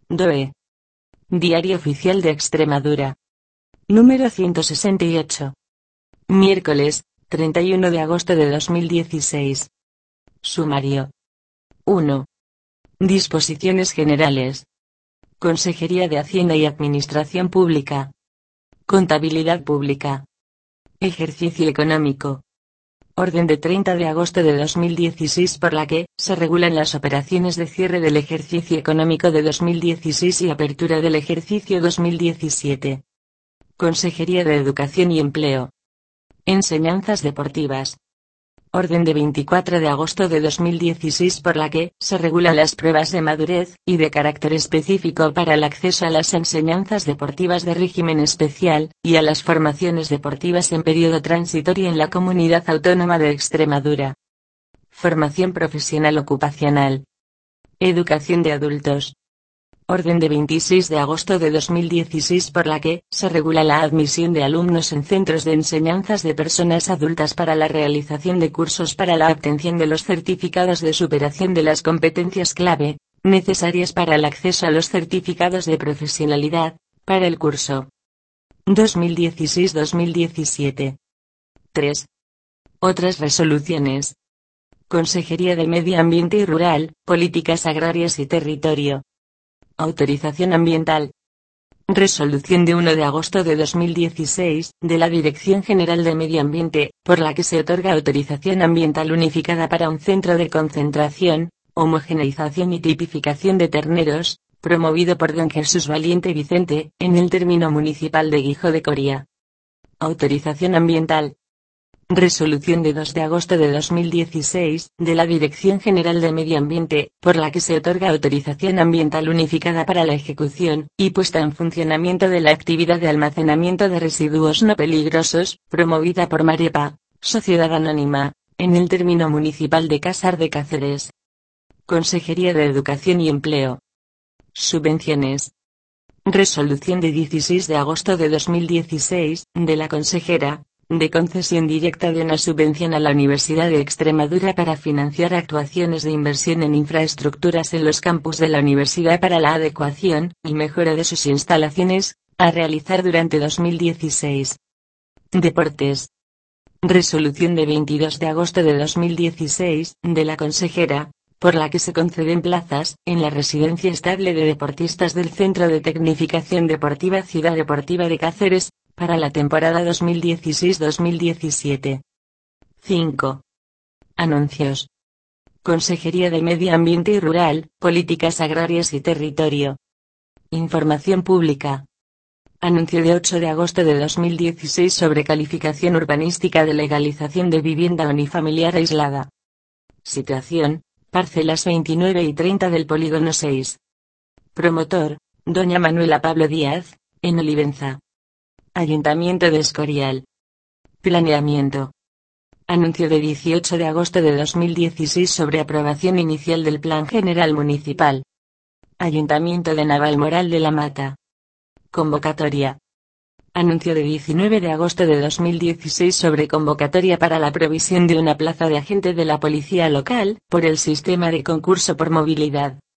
DOE. Diario Oficial de Extremadura. Número 168. Miércoles, 31 de agosto de 2016. Sumario. 1. Disposiciones generales. Consejería de Hacienda y Administración Pública. Contabilidad Pública. Ejercicio económico. Orden de 30 de agosto de 2016 por la que se regulan las operaciones de cierre del ejercicio económico de 2016 y apertura del ejercicio 2017. Consejería de Educación y Empleo. Enseñanzas deportivas. Orden de 24 de agosto de 2016 por la que se regulan las pruebas de madurez y de carácter específico para el acceso a las enseñanzas deportivas de régimen especial y a las formaciones deportivas en periodo transitorio en la Comunidad Autónoma de Extremadura. Formación profesional ocupacional. Educación de adultos. Orden de 26 de agosto de 2016 por la que se regula la admisión de alumnos en centros de enseñanzas de personas adultas para la realización de cursos para la obtención de los certificados de superación de las competencias clave, necesarias para el acceso a los certificados de profesionalidad, para el curso 2016-2017. 3. Otras resoluciones. Consejería de Medio Ambiente y Rural, Políticas Agrarias y Territorio. Autorización ambiental. Resolución de 1 de agosto de 2016, de la Dirección General de Medio Ambiente, por la que se otorga autorización ambiental unificada para un centro de concentración, homogeneización y tipificación de terneros, promovido por don Jesús Valiente Vicente, en el término municipal de Guijo de Coria. Autorización ambiental. Resolución de 2 de agosto de 2016, de la Dirección General de Medio Ambiente, por la que se otorga autorización ambiental unificada para la ejecución y puesta en funcionamiento de la actividad de almacenamiento de residuos no peligrosos, promovida por Marepa, Sociedad Anónima, en el término municipal de Cásar de Cáceres. Consejería de Educación y Empleo. Subvenciones. Resolución de 16 de agosto de 2016, de la consejera, de concesión directa de una subvención a la Universidad de Extremadura para financiar actuaciones de inversión en infraestructuras en los campus de la universidad para la adecuación y mejora de sus instalaciones, a realizar durante 2016. Deportes. Resolución de 22 de agosto de 2016, de la consejera, por la que se conceden plazas en la residencia estable de deportistas del Centro de Tecnificación Deportiva Ciudad Deportiva de Cáceres, para la temporada 2016-2017. 5. Anuncios. Consejería de Medio Ambiente y Rural, Políticas Agrarias y Territorio. Información pública. Anuncio de 8 de agosto de 2016 sobre calificación urbanística de legalización de vivienda unifamiliar aislada. Situación, parcelas 29 y 30 del polígono 6. Promotor, doña Manuela Pablo Díaz, en Olivenza. Ayuntamiento de Escorial. Planeamiento. Anuncio de 18 de agosto de 2016 sobre aprobación inicial del Plan General Municipal. Ayuntamiento de Navalmoral de la Mata. Convocatoria. Anuncio de 19 de agosto de 2016 sobre convocatoria para la provisión de una plaza de agente de la policía local, por el sistema de concurso por movilidad.